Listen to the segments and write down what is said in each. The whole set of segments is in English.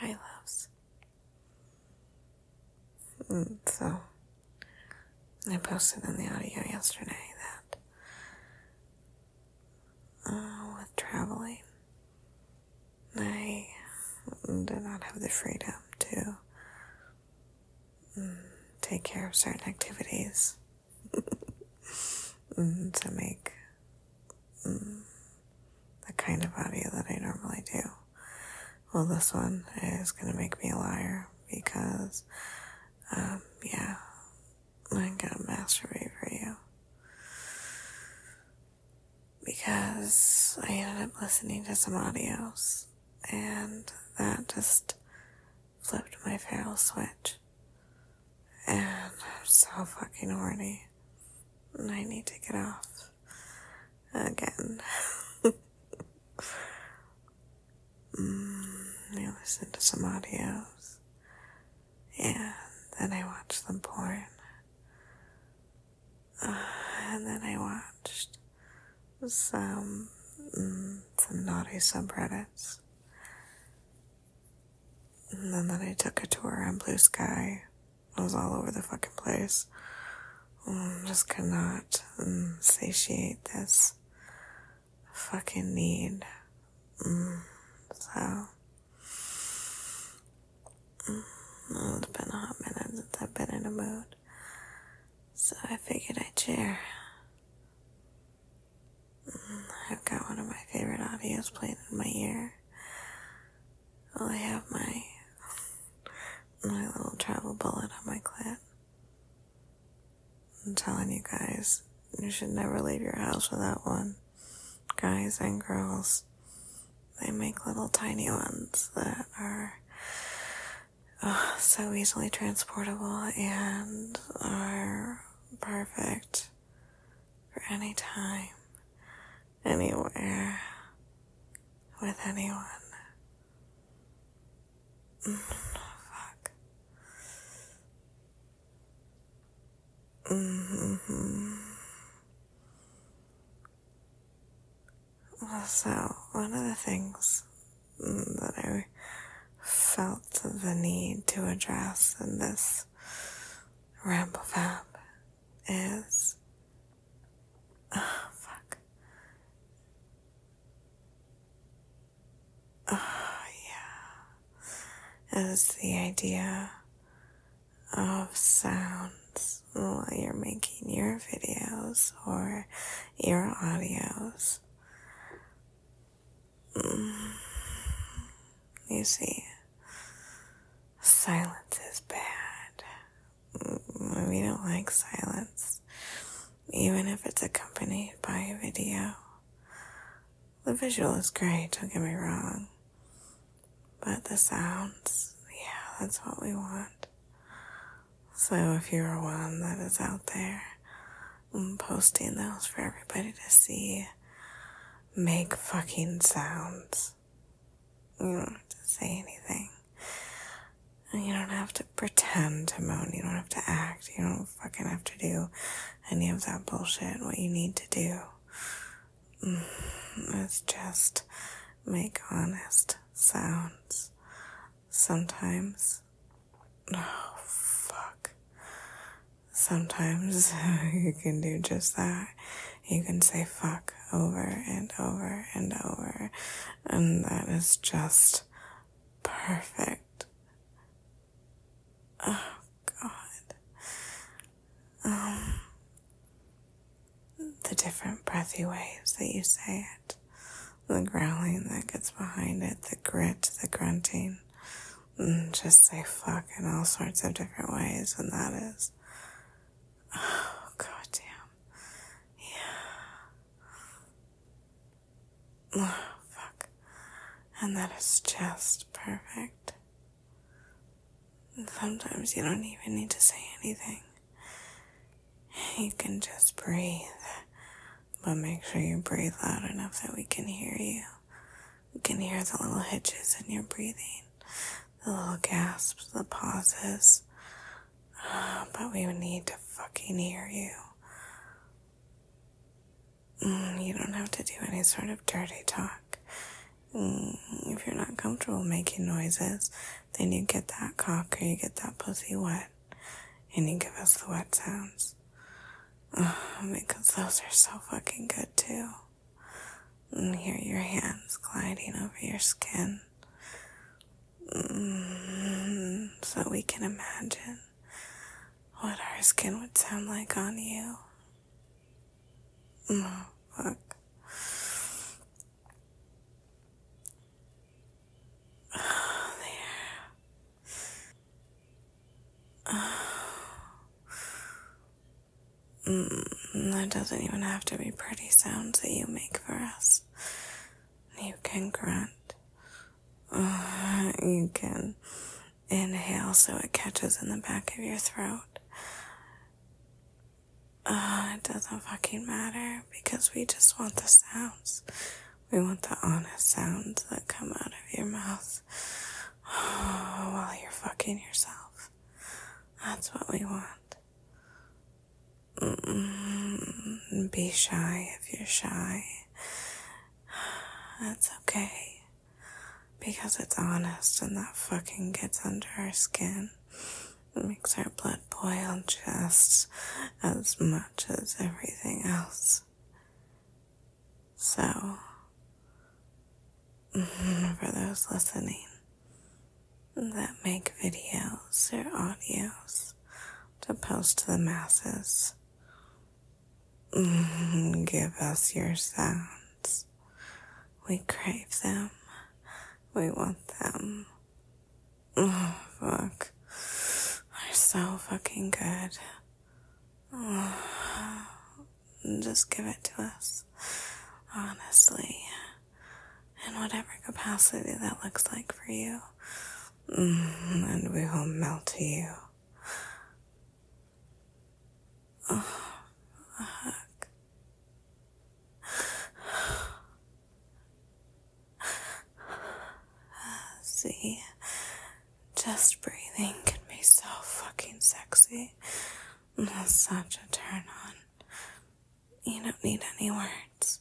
Hi, loves. So, I posted in the audio yesterday that with traveling, I did not have the freedom to take care of certain activities to make the kind of audio that I normally do. Well, this one is going to make me a liar because, I'm going to masturbate for you. Because I ended up listening to some audios and that just flipped my feral switch. And I'm so fucking horny. And I need to get off again. I listened to some audios and then I watched some porn. And then I watched some naughty subreddits. And then I took a tour on Blue Sky. I was all over the fucking place. Just could not satiate this fucking need. So, it's been a hot minute since I've been in a mood. So I figured I'd share. I've got one of my favorite audios playing in my ear. Well, I have my little travel bullet on my clit. I'm telling you guys, you should never leave your house without one. Guys and girls, they make little tiny ones that are so easily transportable and are perfect for any time, anywhere, with anyone. Fuck. So, one of the things that I felt the need to address in this ramble fab is, is the idea of sounds while you're making your videos or your audios. You see, silence is bad. We don't like silence, even if it's accompanied by a video. The visual is great, don't get me wrong, but the sounds, that's what we want. So if you're one that is out there posting those for everybody to see, make fucking sounds. You don't have to say anything. And you don't have to pretend to moan. You don't have to act. You don't fucking have to do any of that bullshit. What you need to do is just make honest sounds. Sometimes, sometimes you can do just that. You can say fuck over and over and over, and that is just perfect. Oh, God. The different breathy ways that you say it, the growling that gets behind it, the grit, the grunting, just say fuck in all sorts of different ways, and that is, oh, goddamn, oh, fuck, and that is just perfect. And sometimes you don't even need to say anything. You can just breathe, but make sure you breathe loud enough that we can hear you. We can hear the little hitches in your breathing, the little gasps, the pauses, but we need to fucking hear you. You don't have to do any sort of dirty talk. If you're not comfortable making noises, then you get that cock or you get that pussy wet, and you give us the wet sounds. Because those are so fucking good too. And hear your hands gliding over your skin. So we can imagine what our skin would sound like on you. Oh, fuck. Oh, there. That doesn't even have to be pretty sounds that you make for us. You can grunt. You can inhale so it catches in the back of your throat. It doesn't fucking matter because we just want the sounds. We want the honest sounds that come out of your mouth while you're fucking yourself. That's what we want. Be shy if you're shy. That's okay. Because it's honest and that fucking gets under our skin. It makes our blood boil just as much as everything else. So, for those listening that make videos or audios to post to the masses, give us your sounds. We crave them. We want them. Oh, fuck. They're so fucking good. Just give it to us. Honestly. In whatever capacity that looks like for you. And we will melt to you. Oh, fuck. See, just breathing can be so fucking sexy. That's such a turn on. You don't need any words.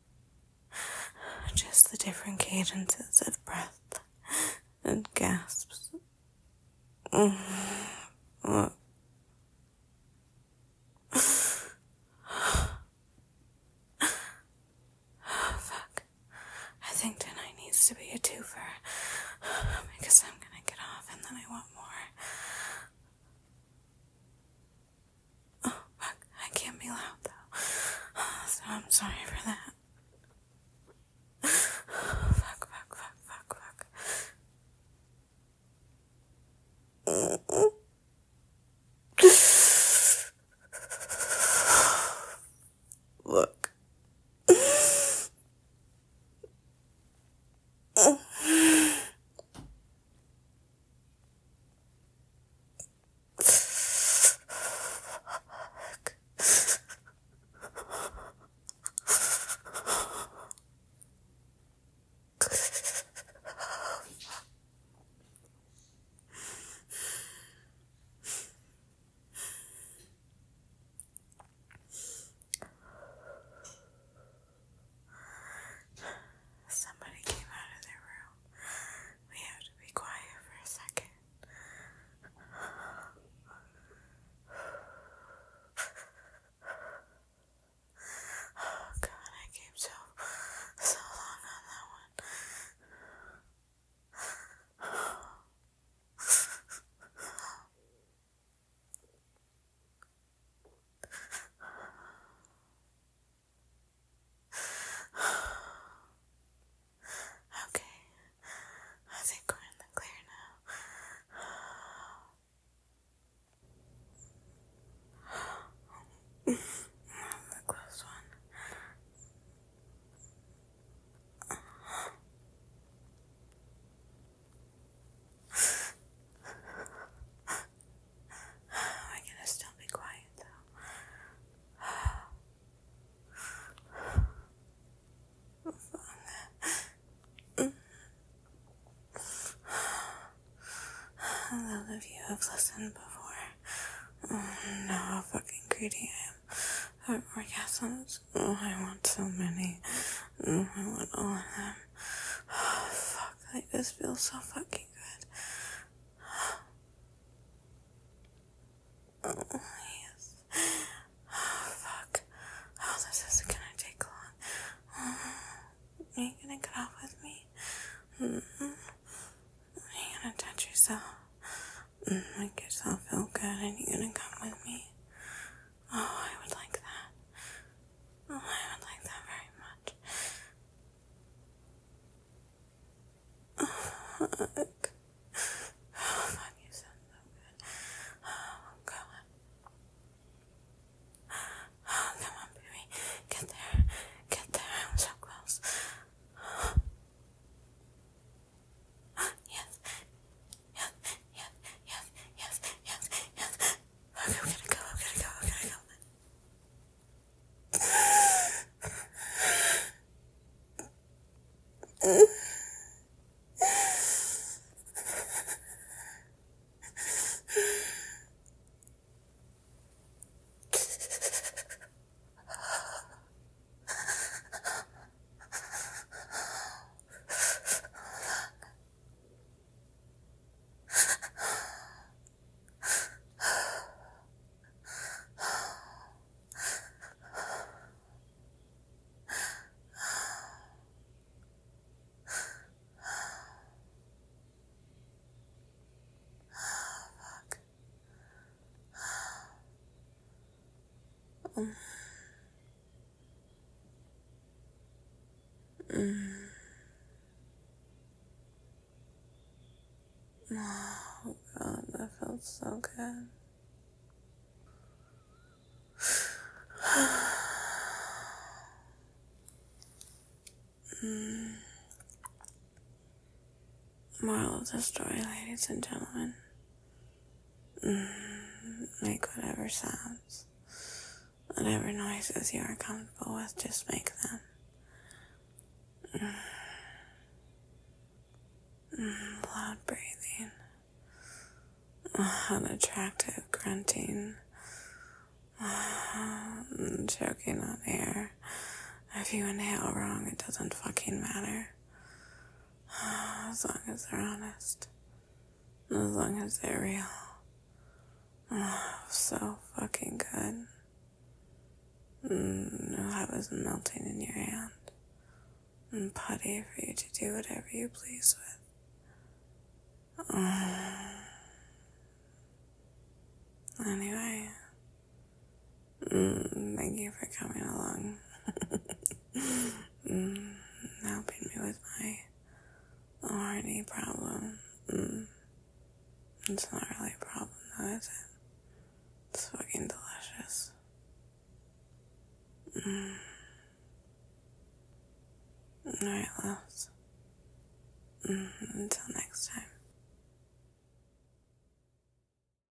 Just the different cadences of breath and gasps. Oh. Fuck. I think tonight needs to be a twofer. Because I'm gonna get off and then I want more. Oh, fuck. I can't be loud though. So I'm sorry for that. Fuck. Look. Somebody came out of their room. We have to be quiet for a second. Oh God, I came so long on that one. Okay, I think we're in the clear now. The close one. We're gonna still be quiet though. Those of you who have listened before know how fucking greedy I am for orgasms. I want so many. I want all of them. they just feel so fucking good. Oh, yes. Oh, fuck. Oh, this isn't gonna take long. Are you gonna get off with me? Are you gonna touch yourself? Make yourself feel good, and you're gonna come with me? Oh, I would like that. Oh, I would like that very much. Oh, fuck. Oh, fuck, you sound so good. Oh, God. Oh, come on, baby. Get there. Get there. I'm so close. Yes. Yes. Yes. Yes. Yes. Yes. Yes. Okay, we gotta go. We gotta go. We gotta go. Oh, God, that felt so good. Moral of the story, ladies and gentlemen. Make whatever sounds, whatever noises you are comfortable with, just make them. Loud breathing, unattractive grunting, choking on air. If you inhale wrong, it doesn't fucking matter. As long as they're honest. As long as they're real. So fucking good. No, that was melting in your hand. And putty for you to do whatever you please with. Anyway, thank you for coming along. Helping me with my horny problem. It's not really a problem though, is it? It's fucking delicious. Alright, loves. Until next time.